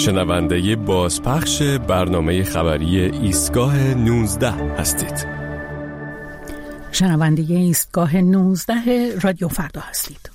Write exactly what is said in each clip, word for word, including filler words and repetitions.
شنونده بازپخش برنامه خبری ایستگاه نوزده هستید. شنونده ایستگاه نوزده رادیو فردا هستید.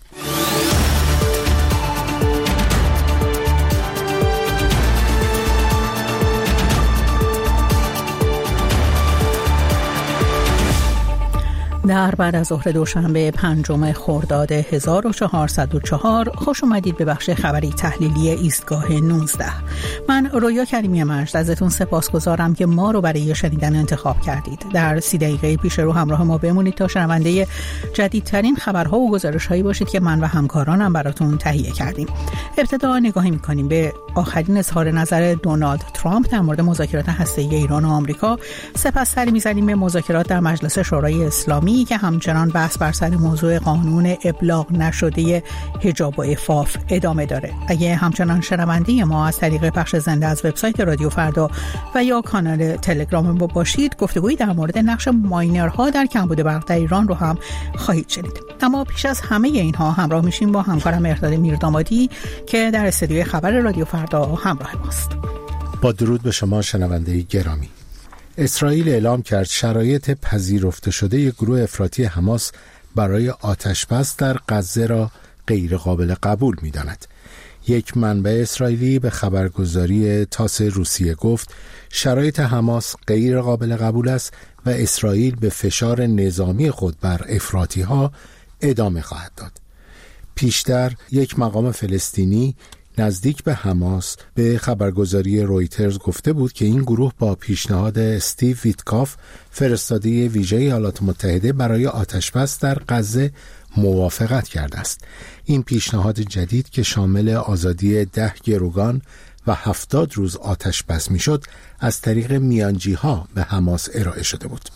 در بعد از ظهر دوشنبه پنجم خرداد هزار و چهارصد و چهار خوش اومدید به بخش خبری تحلیلی ایستگاه نوزده. من رویا کریمی مجد ازتون سپاسگزارم که ما رو برای شنیدن انتخاب کردید. در سی دقیقه پیش رو همراه ما بمونید تا شنونده جدیدترین خبرها و گزارش‌هایی باشید که من و همکارانم براتون تهیه کردیم. ابتدا نگاهی می‌کنیم به آخرین اظهار نظر دونالد ترامپ در مورد مذاکرات هسته‌ای ایران و آمریکا. سپس سری می‌زنیم به مذاکرات در مجلس شورای اسلامی که همچنان بحث بر سر موضوع قانون ابلاغ نشده حجاب و عفاف ادامه داره. اگه همچنان شنونده ما از طریق پخش زنده از وبسایت رادیو فردا و یا کانال تلگرام ما باشید، گفتگویی در مورد نقش ماینرها در کمبود برق در ایران رو هم خواهید شنید. اما پیش از همه اینها همراه میشیم با همکارم مهرداد میردامادی که در استودیوی خبر رادیو فردا همراه ماست. با درود به شما شنونده گرامی. اسرائیل اعلام کرد شرایط پذیرفته شده یک گروه افراطی حماس برای آتش‌بس در غزه را غیر قابل قبول می‌داند. یک منبع اسرائیلی به خبرگزاری تاس روسیه گفت شرایط حماس غیر قابل قبول است و اسرائیل به فشار نظامی خود بر افراطی‌ها ادامه خواهد داد. پیشتر یک مقام فلسطینی نزدیک به حماس به خبرگزاری رویترز گفته بود که این گروه با پیشنهاد استیو ویتکاف فرستاده ویژه ایالات متحده برای آتش‌بس در غزه موافقت کرده است. این پیشنهاد جدید که شامل آزادی ده گروگان و هفتاد روز آتش‌بس میشد از طریق میانجی‌ها به حماس ارائه شده بود.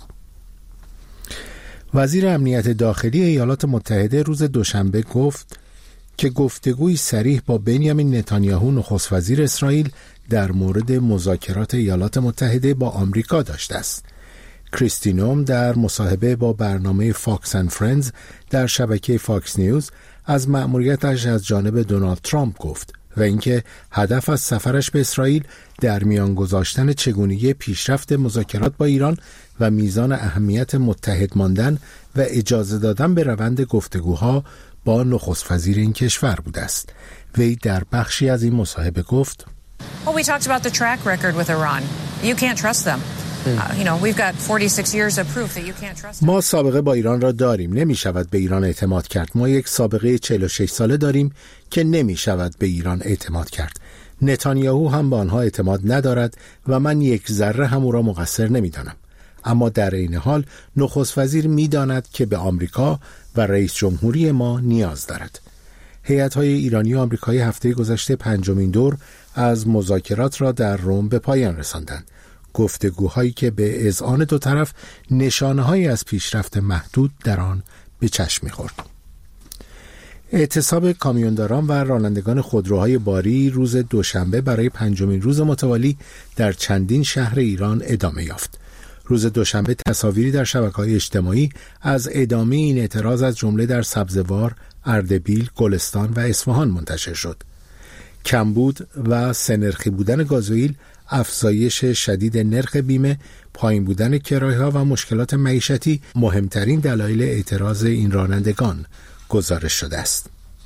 وزیر امنیت داخلی ایالات متحده روز دوشنبه گفت که گفتگوی صریح با بنیامین نتانیاهو نخست وزیر اسرائیل در مورد مذاکرات ایالات متحده با آمریکا داشته است. کریستی نوم در مصاحبه با برنامه فاکس اند فرندز در شبکه فاکس نیوز از مأموریتش از جانب دونالد ترامپ گفت و اینکه هدف از سفرش به اسرائیل در میان گذاشتن چگونگی پیشرفت مذاکرات با ایران و میزان اهمیت متحد ماندن و اجازه دادن به روند گفتگوها با نخست وزیر این کشور بوده است. وی در بخشی از این مصاحبه گفت Well, we talked about the track record with Iran. You can't trust them. Uh, you know, we've got forty-six years of proof that you can't trust them. ما سابقه با ایران را داریم. نمی شود به ایران اعتماد کرد. ما یک سابقه چهل و شش ساله داریم که نمی شود به ایران اعتماد کرد. نتانیاهو هم به آنها اعتماد ندارد و من یک ذره هم او را مقصر نمی دانم. اما در این حال نخست وزیر می داند که به آمریکا و رئیس جمهوری ما نیاز دارد. هیئت‌های ایرانی و آمریکایی هفته گذشته پنجمین دور از مذاکرات را در روم به پایان رساندند. گفتگوهایی که به اذعان دو طرف نشانه‌هایی از پیشرفت محدود در آن به چشم می‌خورد. اعتصاب کامیونداران و رانندگان خودروهای باری روز دوشنبه برای پنجمین روز متوالی در چندین شهر ایران ادامه یافت. روز دوشنبه تصاویری در شبکه‌های اجتماعی از ادامه این اعتراض از جمله در سبزوار، اردبیل، گلستان و اصفهان منتشر شد. کمبود و سه‌نرخی بودن گازوئیل، افزایش شدید نرخ بیمه، پایین بودن کرایه‌ها و مشکلات معیشتی مهمترین دلایل اعتراض این رانندگان گزارش شده است.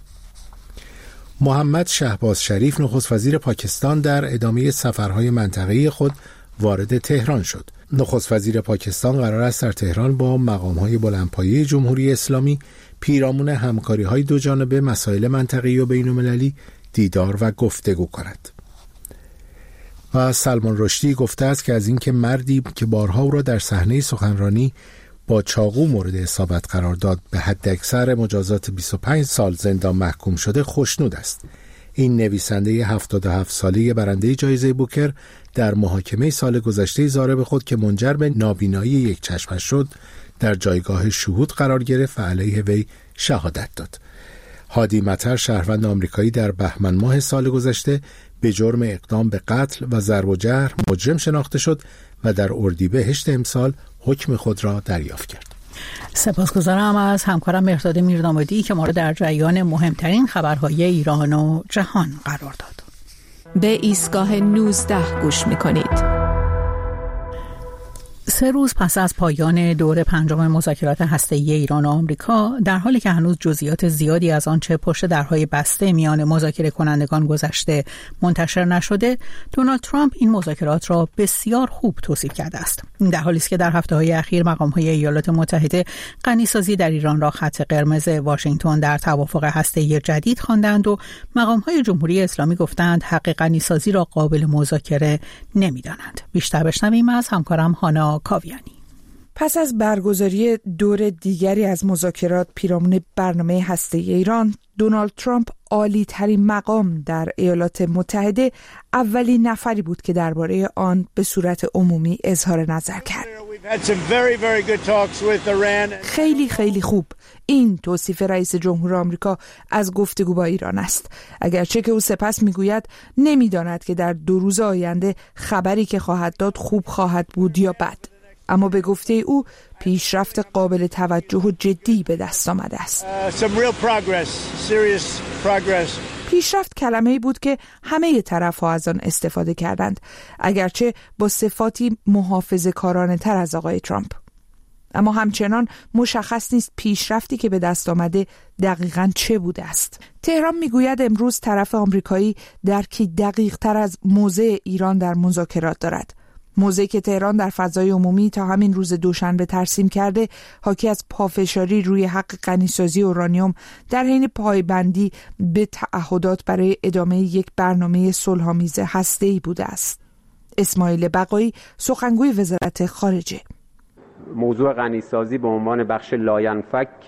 محمد شهباز شریف نخست وزیر پاکستان در ادامه سفرهای منطقه‌ای خود وارد تهران شد. نخست وزیر پاکستان قرار است در تهران با مقام‌های بلندپایه جمهوری اسلامی پیرامون همکاری‌های دو جانبه مسائل منطقه‌ای و بین‌المللی دیدار و گفتگو کند. و سلمان رشدی گفته است که از اینکه مردی که بارها او را در صحنه سخنرانی با چاقو مورد اصابت قرار داد به حداکثر مجازات بیست و پنج سال زندان محکوم شده خوشنود است. این نویسنده هفتاد و هفت ساله برنده جایزه بوکر در محاکمه سال گذشته ضارب خود که منجر به نابینایی یک چشمش شد در جایگاه شهود قرار گرفت و علیه وی شهادت داد. هادی مطر شهروند آمریکایی در بهمن ماه سال گذشته به جرم اقدام به قتل و ضرب و جرح مجرم شناخته شد و در اردیبهشت امسال حکم خود را دریافت کرد. سپاسگزارم از همکارم مهرداد میردامادی که ما را در جریان مهمترین خبرهای ایران و جهان قرار داد. به ایستگاه نوزده گوش می‌کنید. سه روز پس از پایان دور پنجم مذاکرات هسته‌ای ایران و آمریکا، در حالی که هنوز جزئیات زیادی از آنچه پشت درهای بسته میان مذاکره کنندگان گذشته منتشر نشده، دونالد ترامپ این مذاکرات را بسیار خوب توصیف کرده است. در حالی است که در هفته‌های اخیر مقام‌های ایالات متحده غنیسازی در ایران را خط قرمز واشنگتن در توافق هسته‌ای جدید خواندند و مقام‌های جمهوری اسلامی گفتند حق غنیسازی را قابل مذاکره نمی‌دانند. بیشتر بشنویم از همکارم هانا کاویانی. پس از برگزاری دور دیگری از مذاکرات پیرامون برنامه هسته‌ای ایران، دونالد ترامپ عالی ترین مقام در ایالات متحده اولین نفری بود که درباره آن به صورت عمومی اظهار نظر کرد. خیلی خیلی خوب. این توصیف رئیس جمهور آمریکا از گفتگو با ایران است. اگرچه که او سپس میگوید نمیداند که در دو روز آینده خبری که خواهد داد خوب خواهد بود یا بد. اما به گفته او پیشرفت قابل توجه و جدی به دست آمده است. پیشرفت کلمه‌ای بود که همه طرف‌ها از آن استفاده کردند، اگرچه با صفاتی محافظه‌کارانه تر از آقای ترامپ. اما همچنان مشخص نیست پیشرفتی که به دست آمده دقیقاً چه بوده است. تهران میگوید امروز طرف آمریکایی درکی دقیق تر از موضع ایران در مذاکرات دارد. موضعی که تهران در فضای عمومی تا همین روز دوشنبه ترسیم کرده، حاکی از پافشاری روی حق غنیسازی اورانیوم در حین پایبندی به تعهدات برای ادامه یک برنامه صلح‌آمیز هسته‌ای بوده است. اسماعیل بقایی، سخنگوی وزارت خارجه: موضوع غنیسازی به عنوان بخش لاینفک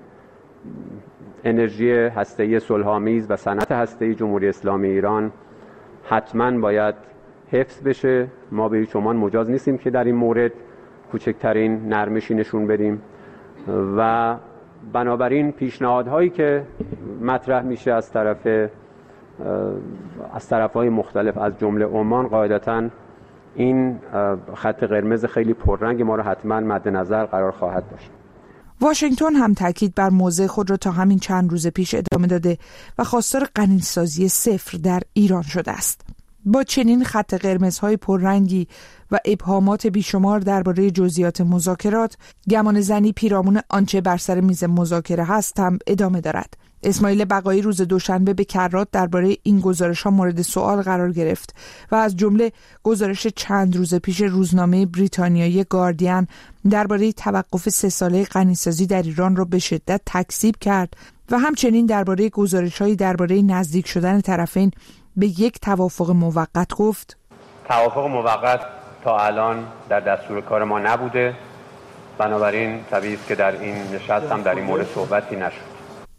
انرژی هسته‌ای صلح‌آمیز و صنعت هسته‌ای جمهوری اسلامی ایران حتماً باید حفظ بشه. ما به هیچ عنوان مجاز نیستیم که در این مورد کوچکترین نرمشی نشون بدیم و بنابراین پیشنهادهایی که مطرح میشه از طرف از طرف‌های مختلف از جمله عمان، قاعدتاً این خط قرمز خیلی پررنگ ما را حتما مد نظر قرار خواهد داشت. واشنگتن هم تاکید بر موضع خود را تا همین چند روز پیش ادامه داده و خواستار غنیسازی صفر در ایران شده است. با چنین خط قرمزهای پررنگی و ابهامات بیشمار درباره جزئیات مذاکرات، گمان زنی پیرامون آنچه بر سر میز مذاکره هست هم ادامه دارد. اسماعیل بقایی روز دوشنبه به کرات درباره این گزارش‌ها مورد سوال قرار گرفت و از جمله گزارش چند روز پیش روزنامه بریتانیایی گاردین درباره توقف سه ساله غنیسازی در ایران را به شدت تکذیب کرد و همچنین درباره گزارش‌هایی درباره نزدیک شدن طرفین به یک توافق موقت گفت: توافق موقت تا الان در دستور کار ما نبوده، بنابراین طبیعی است که در این نشست هم در این مورد صحبتی نشد.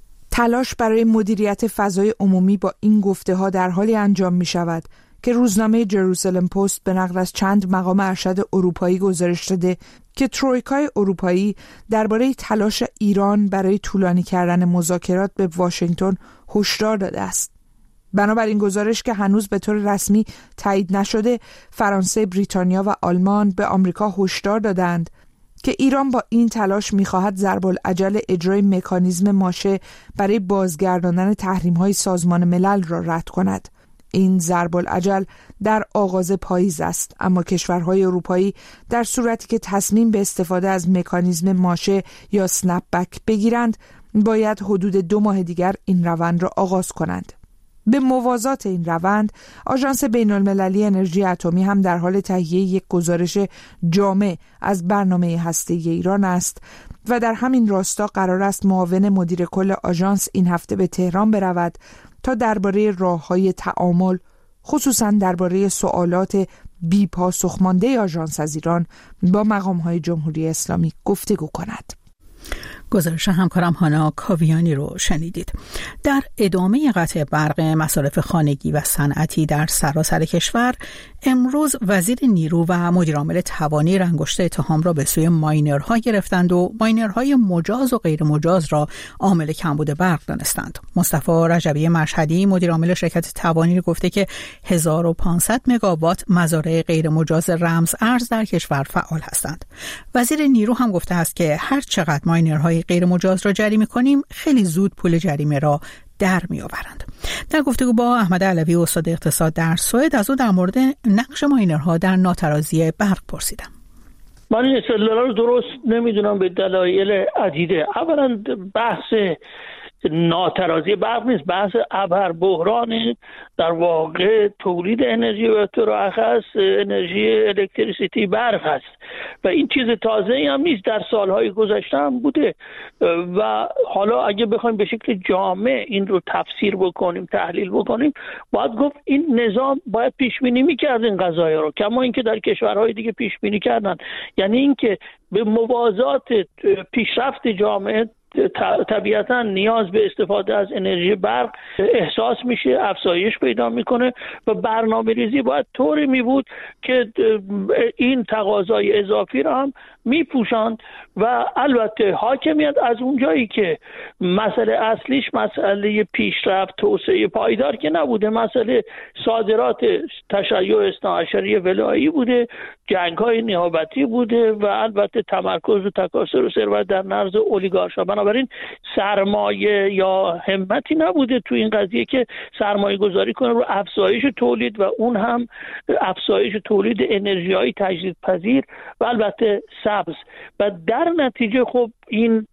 تلاش برای مدیریت فضای عمومی با این گفته ها در حالی انجام می شود که روزنامه جروسلم پست به نقل از چند مقام ارشد اروپایی گزارش داده که ترویکای اروپایی درباره تلاش ایران برای طولانی کردن مذاکرات به واشنگتن هشدار داده است. بنابراین گزارش که هنوز به طور رسمی تایید نشده، فرانسه، بریتانیا و آلمان به آمریکا هشدار دادند که ایران با این تلاش می‌خواهد ضرب‌العجل اجرای مکانیزم ماشه برای بازگرداندن تحریم‌های سازمان ملل را رد کند. این ضرب‌العجل در آغاز پاییز است، اما کشورهای اروپایی در صورتی که تصمیم به استفاده از مکانیزم ماشه یا سنپ بک بگیرند، باید حدود دو ماه دیگر این روند را آغاز کنند. به موازات این روند، آژانس بین‌المللی انرژی اتمی هم در حال تهیه یک گزارش جامع از برنامه هسته‌ای ایران است و در همین راستا قرار است معاون مدیر کل آژانس این هفته به تهران برود تا درباره راه‌های تعامل، خصوصاً درباره سوالات بی پاسخ مانده آژانس از ایران با مقام‌های جمهوری اسلامی گفتگو کند. گزارش همکارم هانا کاویانی رو شنیدید. در ادامه قطع برق مصارف خانگی و صنعتی در سراسر کشور، امروز وزیر نیرو و مدیر عامل توانی انگشت اتهام را به سوی ماینرها گرفتند و ماینرهای مجاز و غیر مجاز را عامل کمبود برق دانستند. مصطفی رجبی مشهدی مدیر عامل شرکت توانی گفته که هزار و پانصد مگاوات مزارع غیر مجاز رمز ارز در کشور فعال هستند. وزیر نیرو هم گفته است که هر چقدر ماینرهای غیر مجاز را جریمه کنیم خیلی زود پول جریمه را در می آورند. در گفتگو با احمد علوی استاد اقتصاد در سوئد از او در مورد نقش ماینرها در ناترازی برق پرسیدم. من این استدلال رو درست نمیدونم به دلایل عدیده. اولا بحث ناترازی برق نیست، بحث ابر بحران در واقع تولید انرژی و تراخص انرژی الکتریسیتی برق است و این چیز تازه‌ای هم نیست، در سالهای گذشته هم بوده و حالا اگه بخوایم به شکل جامع این رو تفسیر بکنیم، تحلیل بکنیم، باید گفت این نظام باید پیش بینی می‌کرد این قضایا رو، کما اینکه در کشورهای دیگه پیش بینی کردن. یعنی اینکه به موازات پیشرفت جامعه طبیعتا نیاز به استفاده از انرژی برق احساس میشه، افزایش پیدا میکنه و برنامه ریزی باید طوری می بود که این تقاضای اضافی را هم میپوشاند و البته حاکمیت از اونجایی که مسئله اصلیش مسئله پیشرفت توسعه پایدار که نبوده، مسئله صادرات تشیع اثنا عشری ولایی بوده، جنگ‌های نیابتی بوده و البته تمرکز و تکاثر و ثروت در نرد اولیگارشا. بنابراین سرمایه یا همتی نبوده تو این قضیه که سرمایه گذاری کنه رو افزایش تولید و اون هم افزایش تولید انرژی‌های تجدیدپذیر و البته سبز و در نتیجه خب این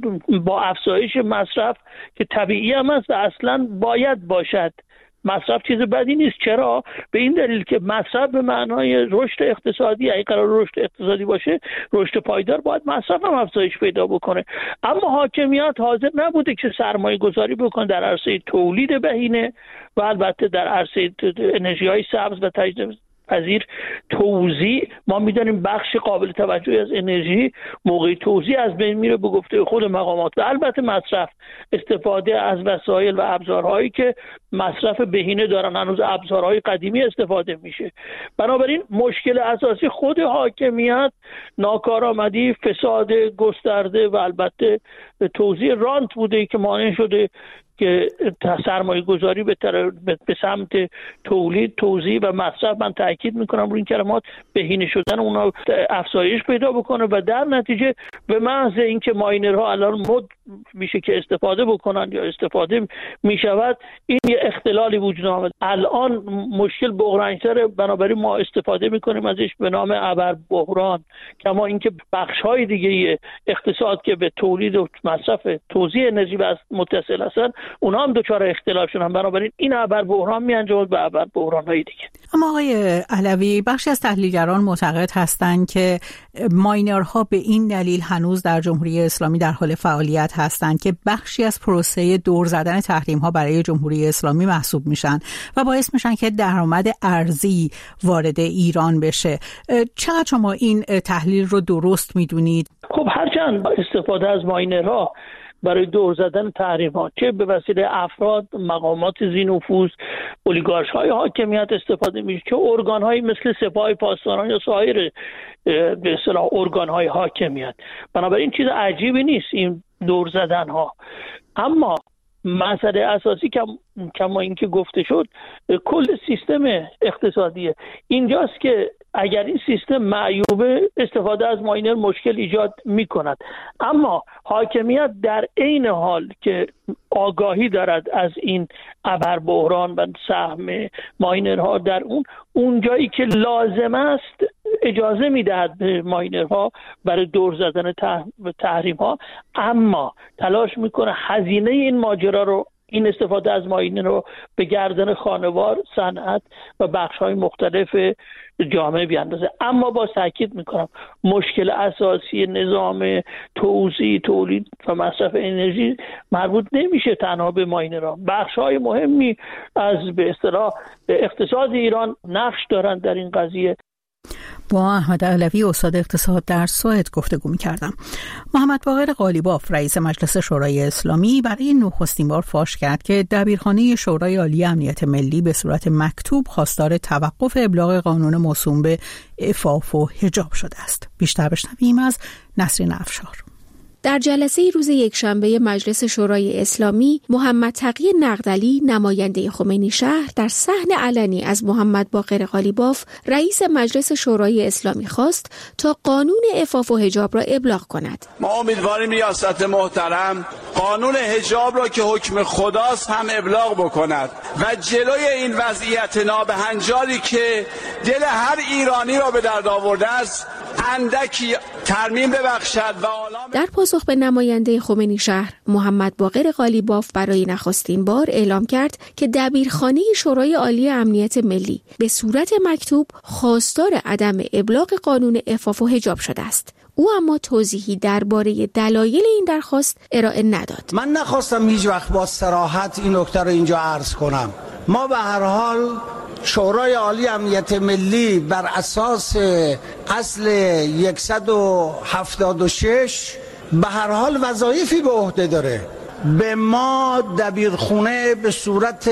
با افزایش مصرف که طبیعی هم است و اصلا باید باشد، مصرف چیز بدی نیست. چرا؟ به این دلیل که مصرف به معنای رشد اقتصادی، اگه قرار رشد اقتصادی باشه، رشد پایدار، باید مصرف هم افزایش پیدا بکنه. اما حاکمیت حاضر نبوده که سرمایه گذاری بکنه در عرصه تولید بهینه و البته در عرصه انرژی‌های سبز و تجدید پذیر. توزیع، ما می‌دانیم بخش قابل توجهی از انرژی موقع توزیع از بین میره به گفته خود مقامات و البته مصرف، استفاده از وسایل و ابزارهایی که مصرف بهینه دارن، هنوز ابزارهای قدیمی استفاده میشه. بنابراین مشکل اساسی خود حاکمیت ناکارآمدی، فساد گسترده و البته توزیع رانت بوده که مانع شده که سرمایه گذاری به, به سمت تولید، توزیع و مصرف، من تاکید میکنم روی این کلمات، بهینه شدن اونا افزایش پیدا بکنه و در نتیجه به محض اینکه ماینرها الان مد میشه که استفاده بکنن یا استفاده میشود، این یه اختلالی وجود آمد. الان مشکل بحران‌تره، بنابراین ما استفاده میکنیم ازش به نام ابر بحران، کما اینکه بخش‌های دیگه اقتصاد که به تولید و مصرف توزیع انرژی متصل هستن اونها هم دچار اختلاف شدن. بنابراین این ابر بحران میانجامد به ابر بحران‌های دیگه. اما آقای علوی، بخشی از تحلیلگران معتقد هستند که ماینرها به این دلیل هنوز در جمهوری اسلامی در حال فعالیت هستند که بخشی از پروسه دور زدن تحریم‌ها برای جمهوری اسلامی محسوب میشن و باعث میشن که درآمد ارزی وارد ایران بشه. چقدر شما این تحلیل رو درست میدونید؟ خب هرچند استفاده از ماینرها برای دور زدن تحریم‌ها چه به وسیله افراد، مقامات ذی‌نفوذ، اولیگارش‌های حاکمیت استفاده میشه، که ارگان‌هایی مثل سپاه پاسداران یا سایر به اصطلاح ارگان‌های حاکمیت. بنابراین چیز عجیبی نیست این دور زدن‌ها. اما مسئله اساسی که کما اینکه گفته شد کل سیستم اقتصادیه. اینجاست که اگر این سیستم معیوبه، استفاده از ماینر مشکل ایجاد می کند. اما حاکمیت در عین حال که آگاهی دارد از این ابر بحران و سهم ماینرها در اون اونجایی که لازم است اجازه میدهد به ماینرها برای دور زدن تحریم ها، اما تلاش میکنه هزینه این ماجرا رو، این استفاده از ماینر رو به گردن خانوار، صنعت و بخش‌های مختلف جامعه بیاندازه. اما با تاکید میکنم مشکل اساسی نظام توزیع، تولید و مصرف انرژی مربوط نمیشه تنها به ماینرها. بخش‌های مهمی از به اصطلاح اقتصاد ایران نقش دارند در این قضیه. با احمد علوی استاد اقتصاد در سوئد گفتگو می‌کردم. محمد باقر قالیباف رئیس مجلس شورای اسلامی برای نخستین بار فاش کرد که دبیرخانه شورای عالی امنیت ملی به صورت مکتوب خواستار توقف ابلاغ قانون موسوم به عفاف و حجاب شده است. بیشتر بشنویم از نسرین افشار. در جلسه روز یکشنبه مجلس شورای اسلامی، محمد تقی نقدلی نماینده خمینی شهر در صحن علنی از محمد باقر قالیباف رئیس مجلس شورای اسلامی خواست تا قانون عفاف و حجاب را ابلاغ کند. ما امیدواریم ریاست محترم قانون حجاب را که حکم خداست هم ابلاغ بکند و جلوی این وضعیت نابهنجاری که دل هر ایرانی را به درد آورده است اندکی ترمیم ببخشد و آلام. در پاسخ به نماینده خمینی شهر، محمد باقر قالیباف برای نخستین بار اعلام کرد که دبیرخانه شورای عالی امنیت ملی به صورت مکتوب خواستار عدم ابلاغ قانون عفاف و حجاب شده است. او اما توضیحی درباره دلایل این درخواست ارائه نداد. من نخواستم هیچ وقت با صراحت این نکته رو اینجا عرض کنم. ما به هر حال شورای عالی امنیت ملی بر اساس اصل صد و هفتاد و شش به هر حال وظایفی به عهده داره. به ما دبیرخونه به صورت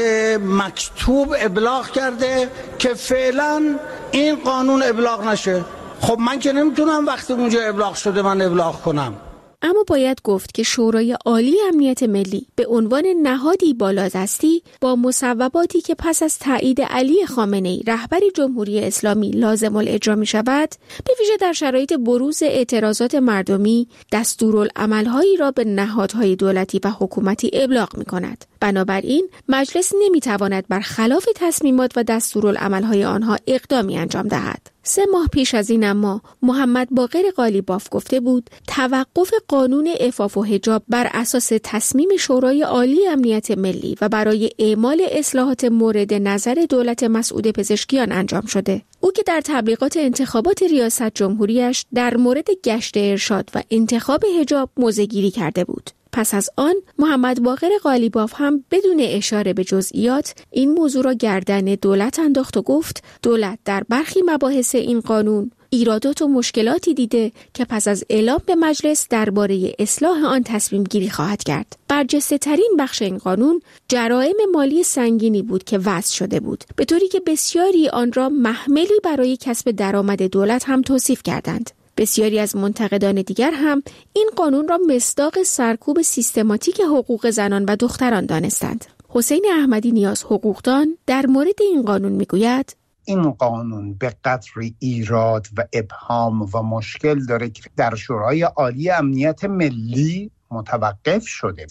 مکتوب ابلاغ کرده که فعلا این قانون ابلاغ نشه. خب من که نمیتونم وقتی اونجا ابلاغ شده من ابلاغ کنم. اما باید گفت که شورای عالی امنیت ملی به عنوان نهادی بالادستی با مصوباتی که پس از تایید علی خامنه‌ای رهبر جمهوری اسلامی لازم الاجرا می شود، به ویژه در شرایط بروز اعتراضات مردمی دستورالعملهایی را به نهادهای دولتی و حکومتی ابلاغ می کند. بنابراین مجلس نمی تواند برخلاف تصمیمات و دستورالعملهای آنها اقدامی انجام دهد. سه ماه پیش از این اما محمد باقر قالیباف گفته بود توقف قانون عفاف و حجاب بر اساس تصمیم شورای عالی امنیت ملی و برای اعمال اصلاحات مورد نظر دولت مسعود پزشکیان انجام شده. او که در تبلیغات انتخابات ریاست جمهوریش در مورد گشت ارشاد و انتخاب حجاب موضع‌گیری کرده بود. پس از آن محمد باقر قالیباف هم بدون اشاره به جزئیات این موضوع را گردن دولت انداخت و گفت دولت در برخی مباحث این قانون ایرادات و مشکلاتی دیده که پس از اعلام به مجلس درباره اصلاح آن تصمیم گیری خواهد کرد. برجسته ترین بخش این قانون جرائم مالی سنگینی بود که وضع شده بود، به طوری که بسیاری آن را محملی برای کسب درآمد دولت هم توصیف کردند. بسیاری از منتقدان دیگر هم این قانون را مصداق سرکوب سیستماتیک حقوق زنان و دختران دانستند. حسین احمدی نیاز حقوقدان در مورد این قانون میگوید این قانون به قدر ایراد و ابهام و مشکل داره که در شورای عالی امنیت ملی متوقف شده.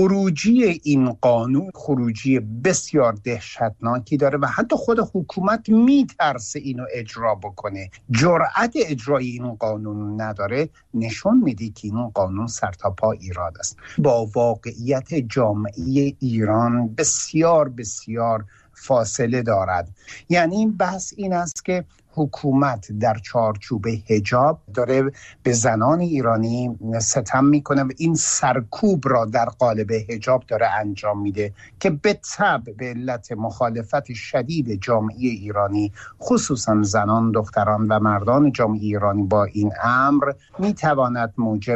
خروجی این قانون خروجی بسیار دهشتناکی داره و حتی خود حکومت میترسه اینو اجرا بکنه. جرأت اجرای این قانون نداره، نشون میده که این قانون سرتاپا ایراد است. با واقعیت جامعه ایران بسیار بسیار فاصله دارد. یعنی این بحث این است که حکومت در چارچوب حجاب داره به زنان ایرانی ستم میکنه و این سرکوب را در قالب حجاب داره انجام میده که به تبع به علت مخالفت شدید جامعه ایرانی خصوصا زنان، دختران و مردان جامعه ایرانی با این امر میتواند موجب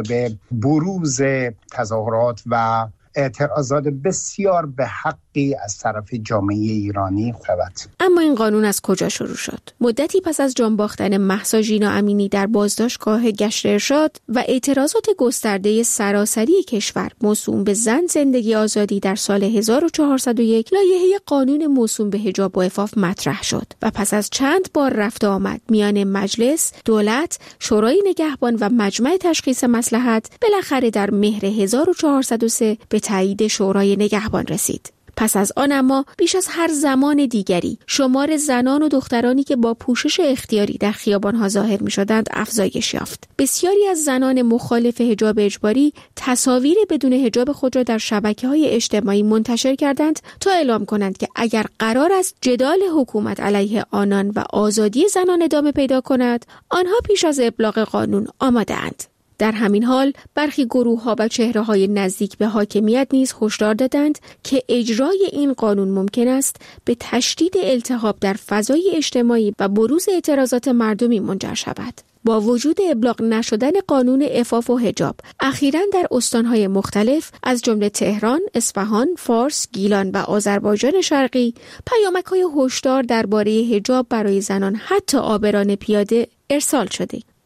بروز تظاهرات و اعتراضات بسیار به حقی از طرف جامعه ایرانی شود. اما این قانون از کجا شروع شد؟ مدتی پس از جان باختن مهسا ژینا امینی در بازداشتگاه گشت ارشاد و اعتراضات گسترده سراسری کشور موسوم به زن زندگی آزادی در سال هزار و چهارصد و یک لایحه قانون موسوم به حجاب و عفاف مطرح شد و پس از چند بار رفت و آمد میان مجلس، دولت، شورای نگهبان و مجمع تشخیص مصلحت بالاخره در مهر هزار و چهارصد و سه به تایید شورای نگهبان رسید. پس از آن اما بیش از هر زمان دیگری شمار زنان و دخترانی که با پوشش اختیاری در خیابان‌ها ظاهر می‌شدند افزایش یافت. بسیاری از زنان مخالف حجاب اجباری تصاویر بدون حجاب خود را در شبکه‌های اجتماعی منتشر کردند تا اعلام کنند که اگر قرار است جدال حکومت علیه آنان و آزادی زنان ادامه پیدا کند، آنها پیش از ابلاغ قانون آماده‌اند. در همین حال برخی گروه‌ها و چهره‌های نزدیک به حاکمیت نیز هشدار دادند که اجرای این قانون ممکن است به تشدید التهاب در فضای اجتماعی و بروز اعتراضات مردمی منجر شود. با وجود ابلاغ نشدن قانون عفاف و حجاب، اخیراً در استان‌های مختلف از جمله تهران، اصفهان، فارس، گیلان و آذربایجان شرقی پیامک‌های هشدار درباره حجاب برای زنان حتی عابران پیاده ارسال شده.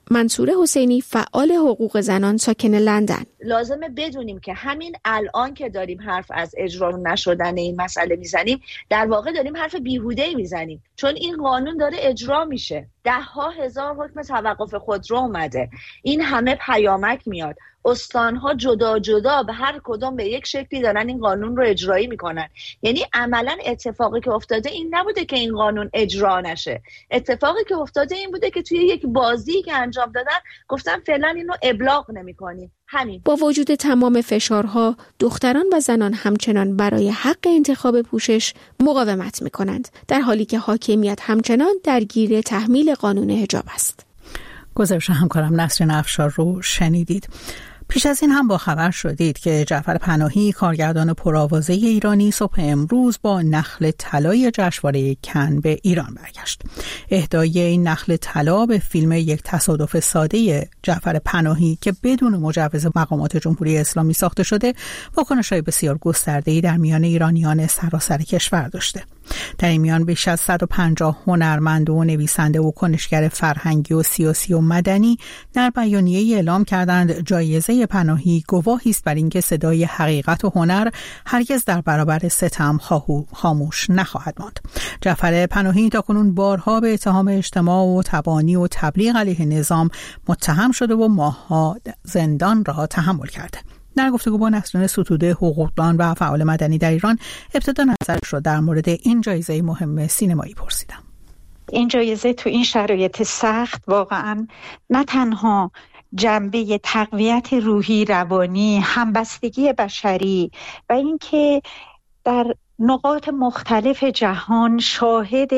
منصوره حسینی فعال حقوق زنان ساکن لندن: لازمه بدونیم که همین الان که داریم حرف از اجرا نشدن این مسئله میزنیم، در واقع داریم حرف بیهوده‌ای میزنیم، چون این قانون داره اجرا میشه. ده ها هزار حکم توقف خودرو اومده، این همه پیامک میاد، استانها جدا جدا به هر کدوم به یک شکلی دارن این قانون رو اجرایی میکنن. یعنی عملا اتفاقی که افتاده این نبوده که این قانون اجرا نشه، اتفاقی که افتاده این بوده که توی یک بازی که انجام دادن گفتن فعلا اینو ابلاغ نمیکنیم. همین. با وجود تمام فشارها، دختران و زنان همچنان برای حق انتخاب پوشش مقاومت میکنند، در حالی که حاکمیت همچنان درگیر تحمیل قانون حجاب است. گزارش همکارم نسرین افشار رو شنیدید. پیش از این هم با خبر شدید که جعفر پناهی، کارگردان پرآوازه ایرانی، صبح امروز با نخل طلای جشنواره کن به ایران برگشت. اهدای این نخل طلا به فیلم یک تصادف ساده جعفر پناهی که بدون مجوز مقامات جمهوری اسلامی ساخته شده، واکنش‌های بسیار گسترده‌ای در میان ایرانیان سراسر کشور داشته. در این میان بیش از صد و پنجاه هنرمند و نویسنده و کنشگر فرهنگی و سیاسی و مدنی در بیانیه‌ای اعلام کردند جایزه پناهی گواهی است بر اینکه صدای حقیقت و هنر هرگز در برابر ستم خاموش نخواهد ماند. جعفر پناهی تاکنون بارها به اتهام اجتماع و تبانی و تبلیغ علیه نظام متهم شده و ماه‌ها زندان را تحمل کرده. در گفتگو با نسرین ستوده، حقوقدان و فعال مدنی در ایران، ابتدا نظرش رو در مورد این جایزه مهم سینمایی پرسیدم. این جایزه تو این شرایط سخت واقعا نه تنها جنبه تقویت روحی، روانی، همبستگی بشری و اینکه در نقاط مختلف جهان شاهد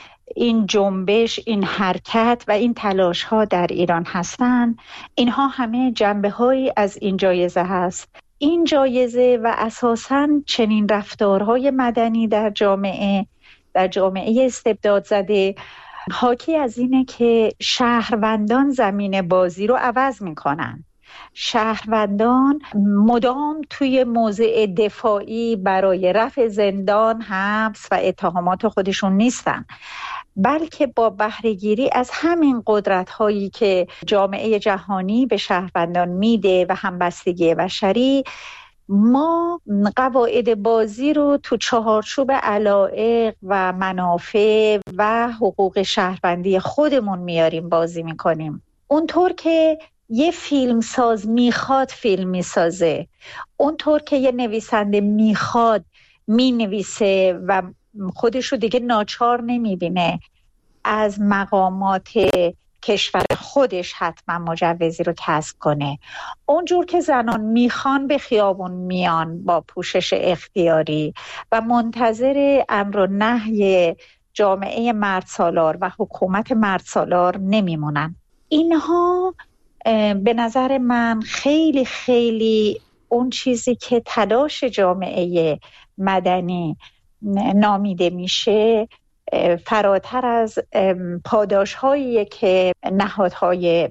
این جنبش، این حرکت و این تلاش ها در ایران هستند، اینها همه جنبه هایی از این جایزه هست. این جایزه و اساساً چنین رفتارهای مدنی در جامعه در جامعه استبداد زده حاکی از اینه که شهروندان زمین بازی رو عوض میکنن. شهروندان مدام توی موضع دفاعی برای رفع زندان، حبس و اتهامات خودشون نیستن، بلکه با بهره‌گیری از همین قدرت‌هایی که جامعه جهانی به شهروندان میده و همبستگی بشری، ما قواعد بازی رو تو چهارچوب علایق و منافع و حقوق شهروندی خودمون میاریم بازی میکنیم. اونطور که یه فیلم ساز میخواد فیلم میسازه، اونطور که یه نویسنده میخواد مینویسه و خودش رو دیگه ناچار نمیبینه از مقامات کشور خودش حتما مجوزی رو کسب کنه. اونجور که زنان میخوان به خیابون میان با پوشش اختیاری و منتظر امر و نهی جامعه مردسالار و حکومت مردسالار نمیمونن. اینها به نظر من خیلی خیلی اون چیزی که تلاش جامعه مدنی نامیده میشه فراتر از پاداش هایی که نهادهای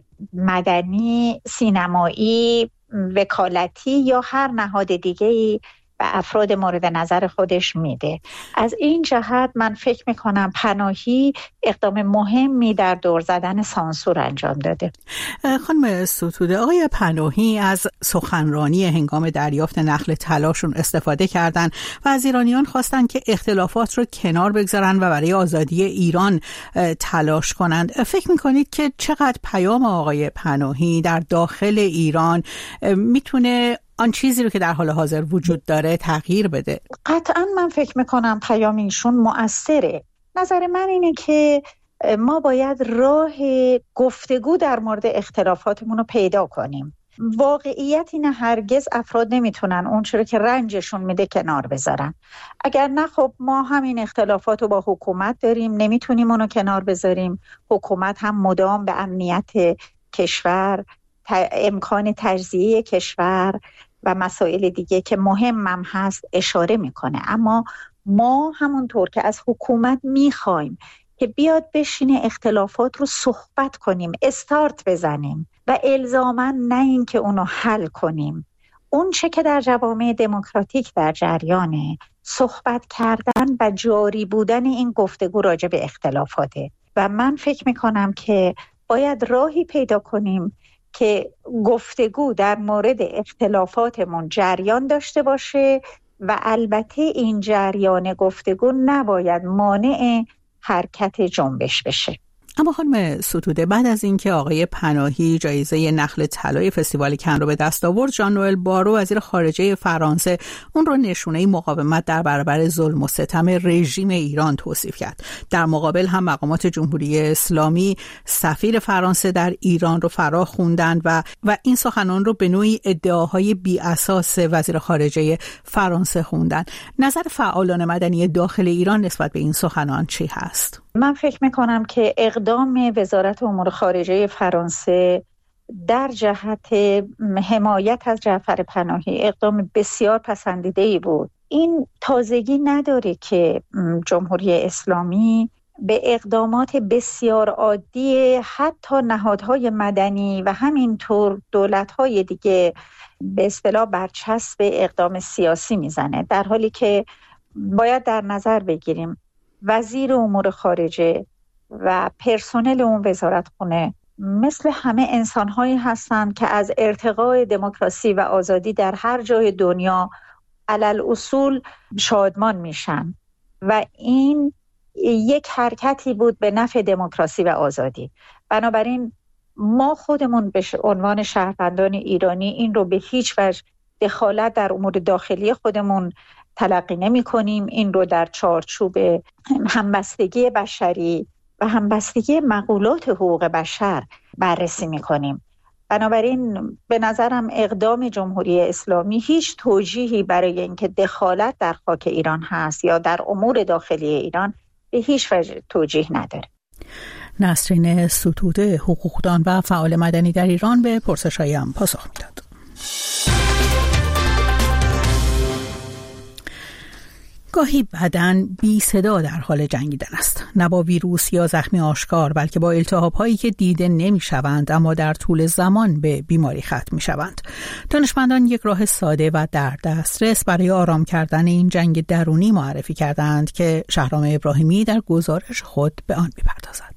مدنی، سینمایی، وکالتی یا هر نهاد دیگه‌ای به افراد مورد نظر خودش میده. از این جهت من فکر میکنم پناهی اقدام مهمی در دور زدن سانسور انجام داده. خانم ستوده، آقای پناهی از سخنرانی هنگام دریافت نخل طلاشون استفاده کردن و از ایرانیان خواستن که اختلافات رو کنار بگذارن و برای آزادی ایران تلاش کنند. فکر میکنید که چقدر پیام آقای پناهی در داخل ایران میتونه آن چیزی رو که در حال حاضر وجود داره تغییر بده؟ قطعا من فکر میکنم پیام ایشون مؤثره. نظر من اینه که ما باید راه گفتگو در مورد اختلافاتمون رو پیدا کنیم. واقعیت اینه هرگز افراد نمیتونن اون چیزی که رنجشون میده کنار بذارن. اگر نه خب ما همین اختلافات رو با حکومت داریم، نمیتونیم اونو کنار بذاریم. حکومت هم مدام به امنیت کشور، امکان تجزیه کشور و مسائل دیگه که مهمم هست اشاره میکنه. اما ما همونطور که از حکومت میخوایم که بیاد بشینه اختلافات رو صحبت کنیم، استارت بزنیم و الزاماً نه این که اونو حل کنیم. اون چه که در جوامع دموکراتیک در جریانه، صحبت کردن و جاری بودن این گفتگو راجع به اختلافاته و من فکر میکنم که باید راهی پیدا کنیم که گفتگو در مورد اختلافاتمون جریان داشته باشه و البته این جریان گفتگو نباید مانع حرکت جنبش بشه. اما خانم ستوده، بعد از اینکه آقای پناهی جایزه نخل طلای فستیوال کن رو به دست آورد، ژان نوئل بارو وزیر خارجه فرانسه اون رو نشونه مقاومت در برابر ظلم و ستم رژیم ایران توصیف کرد. در مقابل هم مقامات جمهوری اسلامی سفیر فرانسه در ایران رو فرا خوندن و و این سخنان رو به نوعی ادعاهای بی اساس وزیر خارجه فرانسه خوندن. نظر فعالان مدنی داخل ایران نسبت به این سخنان چی هست؟ من فکر میکنم که اقدام وزارت امور خارجه فرانسه در جهت حمایت از جعفر پناهی اقدام بسیار پسندیده‌ای بود. این تازگی نداره که جمهوری اسلامی به اقدامات بسیار عادی حتی نهادهای مدنی و همینطور دولت‌های دیگه به اصطلاح برچسب اقدام سیاسی میزنه، در حالی که باید در نظر بگیریم وزیر امور خارجه و پرسنل اون وزارتخونه مثل همه انسان‌هایی هستند که از ارتقای دموکراسی و آزادی در هر جای دنیا علل اصول شادمان میشن و این یک حرکتی بود به نفع دموکراسی و آزادی. بنابراین ما خودمون به عنوان شهروندان ایرانی این رو به هیچ وجه دخالت در امور داخلی خودمون تلقی نمی کنیم. این رو در چارچوب همبستگی بشری و همبستگی مقولات حقوق بشر بررسی می کنیم. بنابراین به نظرم اقدام جمهوری اسلامی هیچ توجیهی برای اینکه دخالت در خاک ایران هست یا در امور داخلی ایران به هیچ وجه توجیه نداره. نسرین ستوده، حقوقدان و فعال مدنی در ایران، به پرسش‌هایم پاسخ میداد. گاهی بدن بی صدا در حال جنگیدن است، نه با ویروس یا زخمی آشکار، بلکه با التهاب‌هایی که دیده نمی‌شوند اما در طول زمان به بیماری ختم می‌شوند. دانشمندان یک راه ساده و در دسترس برای آرام کردن این جنگ درونی معرفی کردند که شهرام ابراهیمی در گزارش خود به آن می‌پردازد.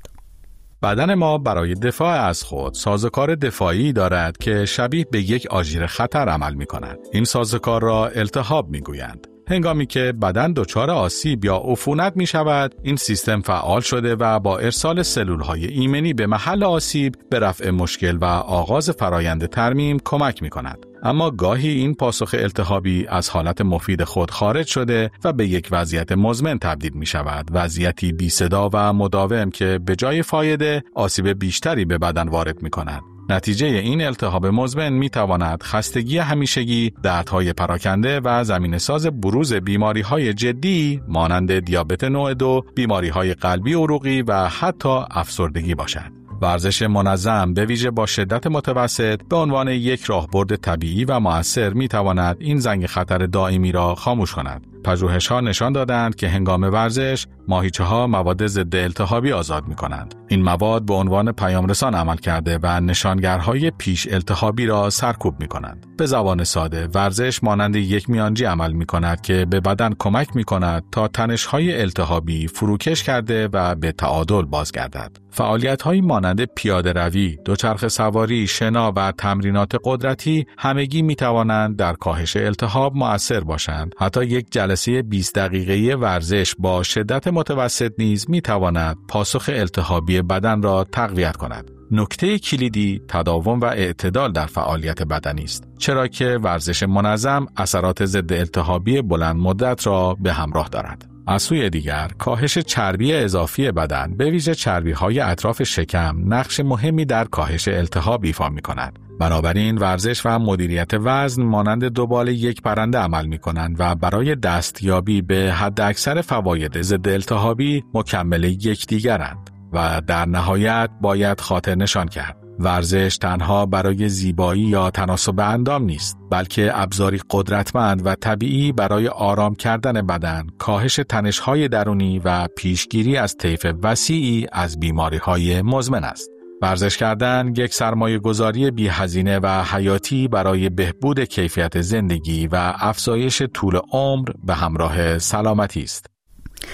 بدن ما برای دفاع از خود سازوکار دفاعی دارد که شبیه به یک آژیر خطر عمل می‌کند. این سازوکار را التهاب می‌گویند. هنگامی که بدن دچار آسیب یا عفونت می شود، این سیستم فعال شده و با ارسال سلولهای ایمنی به محل آسیب به رفع مشکل و آغاز فرایند ترمیم کمک می کند. اما گاهی این پاسخ التهابی از حالت مفید خود خارج شده و به یک وضعیت مزمن تبدیل می شود، وضعیتی بی صدا و مداوم که به جای فایده آسیب بیشتری به بدن وارد می کند. نتیجه این التهاب مزمن می تواند خستگی همیشگی، دردهای پراکنده و زمینه‌ساز بروز بیماری‌های جدی مانند دیابت نوع دو، بیماری‌های قلبی عروقی و حتی افسردگی باشد. ورزش منظم به ویژه با شدت متوسط به عنوان یک راهبرد طبیعی و مؤثر می تواند این زنگ خطر دائمی را خاموش کند. پژوهش‌ها نشان دادند که هنگام ورزش ماهیچه‌ها مواد ضد التهابی آزاد می‌کنند. این مواد به عنوان پیامرسان عمل کرده و نشانگرهای پیش التهابی را سرکوب می‌کنند. به زبان ساده، ورزش مانند یک میانجی عمل می‌کند که به بدن کمک می‌کند تا تنش‌های التهابی فروکش کرده و به تعادل بازگردد. فعالیت‌هایی مانند پیاده‌روی، دوچرخه سواری، شنا و تمرینات قدرتی همگی می‌توانند در کاهش التهاب مؤثر باشند. حتی یک جلسه بیست دقیقه‌ای ورزش با شدت متوسط نیز می‌تواند پاسخ التهابی بدن را تقویت کند. نکته کلیدی تداوم و اعتدال در فعالیت بدنی است، چرا که ورزش منظم اثرات ضد التهابی بلند مدت را به همراه دارد. از سوی دیگر، کاهش چربی اضافی بدن به ویژه چربی‌های اطراف شکم نقش مهمی در کاهش التهاب ایفا می‌کند. بنابراین ورزش و مدیریت وزن مانند دو بال یک پرنده عمل می‌کنند و برای دستیابی به حداکثر فواید ضد التهابی مکمل یکدیگرند و در نهایت باید خاطر نشان کرد ورزش تنها برای زیبایی یا تناسب اندام نیست، بلکه ابزاری قدرتمند و طبیعی برای آرام کردن بدن، کاهش تنش‌های درونی و پیشگیری از طیف وسیعی از بیماری‌های مزمن است. ورزش کردن یک سرمایه گذاری بی هزینه و حیاتی برای بهبود کیفیت زندگی و افزایش طول عمر به همراه سلامتی است.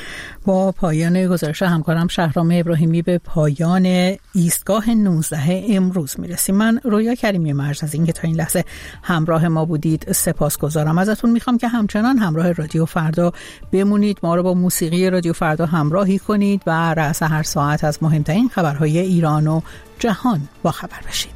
با پایان گزارش همکارم شهرام ابراهیمی به پایان ایستگاه نوزده امروز میرسیم. من رویا کریمی مرج از اینکه تا این لحظه همراه ما بودید سپاسگزارم. ازتون میخوام که همچنان همراه رادیو فردا بمونید، ما رو با موسیقی رادیو فردا همراهی کنید و رأس هر ساعت از مهمترین خبرهای ایران و جهان با خبر بشید.